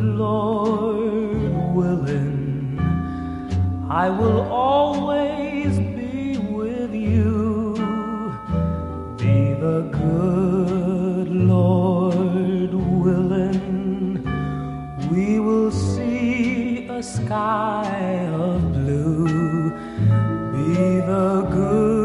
Lord willing, I will always be with you. Be the good Lord willing, we will see a sky of blue. Be the good